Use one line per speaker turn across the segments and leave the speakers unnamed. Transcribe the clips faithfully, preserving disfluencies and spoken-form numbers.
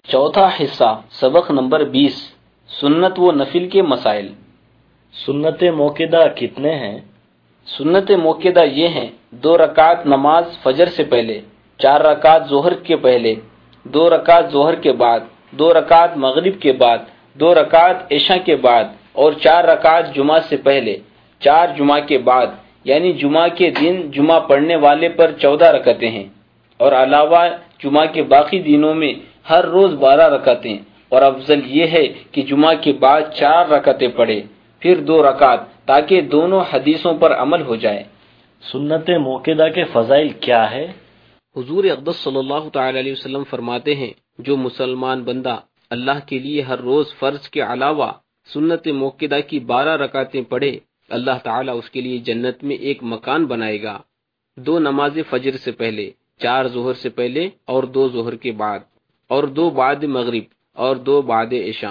چوتھا حصہ سبق نمبر بیس، سنت و نفل کے مسائل۔
سنت موقدہ کتنے ہیں؟
سنت موقدہ یہ ہیں: دو رکعت نماز فجر سے پہلے، چار رکعت ظہر کے پہلے، دو رکعت ظہر کے بعد، دو رکعت مغرب کے بعد، دو رکعت عشاء کے بعد اور چار رکعت جمعہ سے پہلے، چار جمعہ کے بعد، یعنی جمعہ کے دن جمعہ پڑھنے والے پر چودہ رکعتیں ہیں، اور علاوہ جمعہ کے باقی دنوں میں ہر روز بارہ رکعتیں، اور افضل یہ ہے کہ جمعہ کے بعد چار رکعتیں پڑھے، پھر دو رکعت، تاکہ دونوں حدیثوں پر عمل ہو جائے۔
سنت موقدہ کے فضائل کیا ہے؟
حضور اقدس صلی اللہ تعالی علیہ وسلم فرماتے ہیں، جو مسلمان بندہ اللہ کے لیے ہر روز فرض کے علاوہ سنت موقدہ کی بارہ رکعتیں پڑھے، اللہ تعالیٰ اس کے لیے جنت میں ایک مکان بنائے گا۔ دو نماز فجر سے پہلے، چار ظہر سے پہلے اور دو ظہر کے بعد، اور دو بعد مغرب اور دو بعد عشاء۔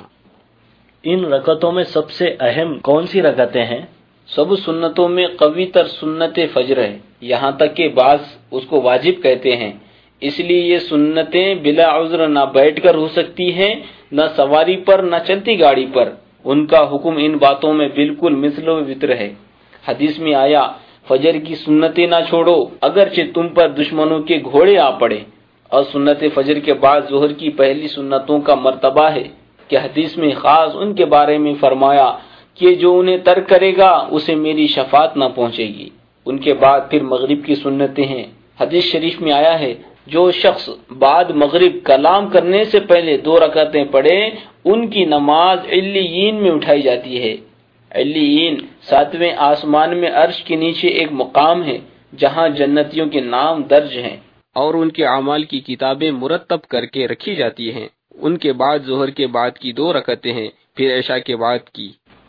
ان رکعتوں میں سب سے اہم کون سی رکعتیں ہیں؟
سب سنتوں میں قوی تر سنت فجر ہے، یہاں تک کہ بعض اس کو واجب کہتے ہیں، اس لیے یہ سنتیں بلا عذر نہ بیٹھ کر ہو سکتی ہیں، نہ سواری پر، نہ چلتی گاڑی پر۔ ان کا حکم ان باتوں میں بالکل مثل و وطر ہے۔ حدیث میں آیا، فجر کی سنتیں نہ چھوڑو اگرچہ تم پر دشمنوں کے گھوڑے آ پڑے۔ اور سنت فجر کے بعد ظہر کی پہلی سنتوں کا مرتبہ ہے کہ حدیث میں خاص ان کے بارے میں فرمایا کہ جو انہیں ترک کرے گا اسے میری شفاعت نہ پہنچے گی۔ ان کے بعد پھر مغرب کی سنتیں ہیں۔ حدیث شریف میں آیا ہے، جو شخص بعد مغرب کلام کرنے سے پہلے دو رکعتیں پڑھے، ان کی نماز علیین میں اٹھائی جاتی ہے۔ علیین ساتویں آسمان میں عرش کے نیچے ایک مقام ہے جہاں جنتیوں کے نام درج ہیں اور ان کے اعمال کی کتابیں مرتب کر کے رکھی جاتی ہیں۔ ان کے بعد ظہر کے بعد کی دو رکعتیں ہیں، پھر عشاء کے بعد کی۔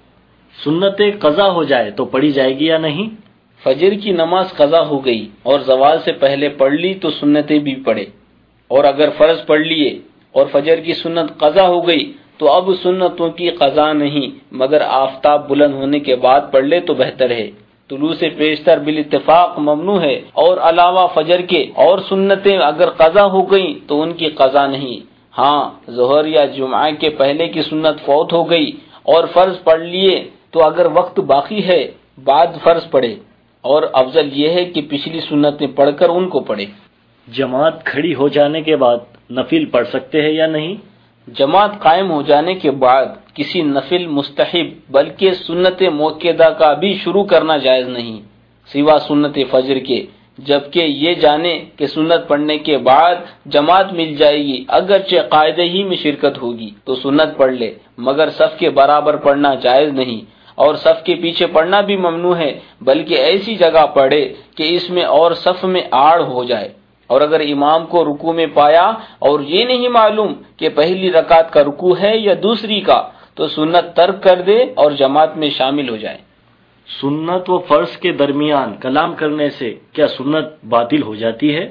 سنت قضا ہو جائے تو پڑھی جائے گی یا نہیں؟
فجر کی نماز قضا ہو گئی اور زوال سے پہلے پڑھ لی تو سنتیں بھی پڑھے، اور اگر فرض پڑھ لیے اور فجر کی سنت قضا ہو گئی تو اب سنتوں کی قضا نہیں، مگر آفتاب بلند ہونے کے بعد پڑھ لے تو بہتر ہے۔ طلوع سے پیشتر بالاتفاق ممنوع ہے، اور علاوہ فجر کے اور سنتیں اگر قضا ہو گئیں تو ان کی قضا نہیں۔ ہاں، ظہر یا جمعہ کے پہلے کی سنت فوت ہو گئی اور فرض پڑھ لیے تو اگر وقت باقی ہے بعد فرض پڑھے، اور افضل یہ ہے کہ پچھلی سنتیں پڑھ کر ان کو پڑھے۔
جماعت کھڑی ہو جانے کے بعد نفل پڑھ سکتے ہیں یا نہیں؟
جماعت قائم ہو جانے کے بعد کسی نفل مستحب بلکہ سنت موقدہ کا بھی شروع کرنا جائز نہیں، سوا سنت فجر کے، جبکہ یہ جانے کہ سنت پڑھنے کے بعد جماعت مل جائے گی، اگرچہ قاعدے ہی میں شرکت ہوگی تو سنت پڑھ لے، مگر صف کے برابر پڑھنا جائز نہیں، اور صف کے پیچھے پڑھنا بھی ممنوع ہے، بلکہ ایسی جگہ پڑھے کہ اس میں اور صف میں آڑ ہو جائے۔ اور اگر امام کو رکوع میں پایا اور یہ نہیں معلوم کہ پہلی رکعت کا رکوع ہے یا دوسری کا، تو سنت ترک کر دے اور جماعت میں شامل ہو جائے۔
سنت و فرض کے درمیان کلام کرنے سے کیا سنت باطل ہو جاتی ہے؟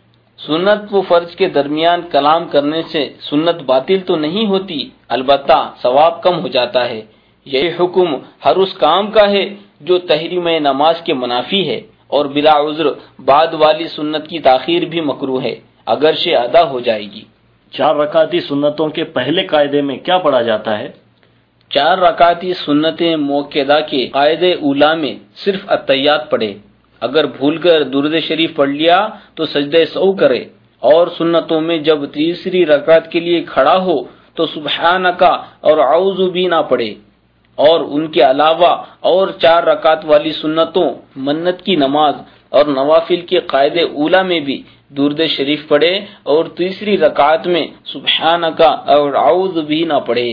سنت و فرض کے درمیان کلام کرنے سے سنت باطل تو نہیں ہوتی، البتہ ثواب کم ہو جاتا ہے۔ یہ حکم ہر اس کام کا ہے جو تحریم نماز کے منافی ہے، اور بلا عذر بعد والی سنت کی تاخیر بھی مکروہ ہے، اگرچہ ادا ہو جائے گی۔
چار رکعتی سنتوں کے پہلے قاعدے میں کیا پڑھا جاتا ہے؟
چار رکعتی سنت موقدہ کے قاعدے اولا میں صرف التحیات پڑھے، اگر بھول کر درود شریف پڑھ لیا تو سجدہ سہو کرے، اور سنتوں میں جب تیسری رکعت کے لیے کھڑا ہو تو سبحانکا اور اعوذ بھی نہ پڑھے، اور ان کے علاوہ اور چار رکعت والی سنتوں، منت کی نماز اور نوافل کے قاعدے اولا میں بھی درود شریف پڑھے، اور تیسری رکعت میں سبحانکا اور اعوذ بھی نہ پڑھے۔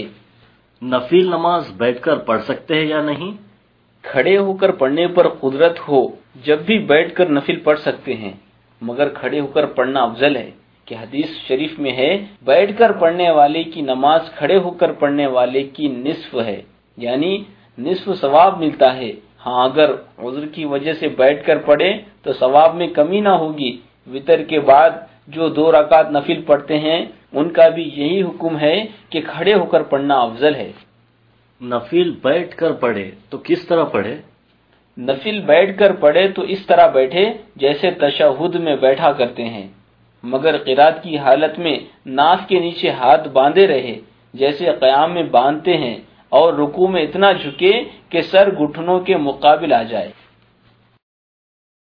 نفل نماز بیٹھ کر پڑھ سکتے ہیں یا نہیں؟
کھڑے ہو کر پڑھنے پر قدرت ہو جب بھی بیٹھ کر نفل پڑھ سکتے ہیں، مگر کھڑے ہو کر پڑھنا افضل ہے، کہ حدیث شریف میں ہے، بیٹھ کر پڑھنے والے کی نماز کھڑے ہو کر پڑھنے والے کی نصف ہے، یعنی نصف ثواب ملتا ہے۔ ہاں، اگر عذر کی وجہ سے بیٹھ کر پڑھے تو ثواب میں کمی نہ ہوگی۔ وتر کے بعد جو دو رکعت نفل پڑھتے ہیں ان کا بھی یہی حکم ہے کہ کھڑے ہو کر پڑھنا افضل ہے۔
نفل بیٹھ کر پڑھے تو کس طرح پڑھے؟
نفل بیٹھ کر پڑھے تو اس طرح بیٹھے جیسے تشہد میں بیٹھا کرتے ہیں، مگر قرات کی حالت میں ناف کے نیچے ہاتھ باندھے رہے جیسے قیام میں باندھتے ہیں، اور رکوع میں اتنا جھکے کہ سر گھٹنوں کے مقابل آ جائے۔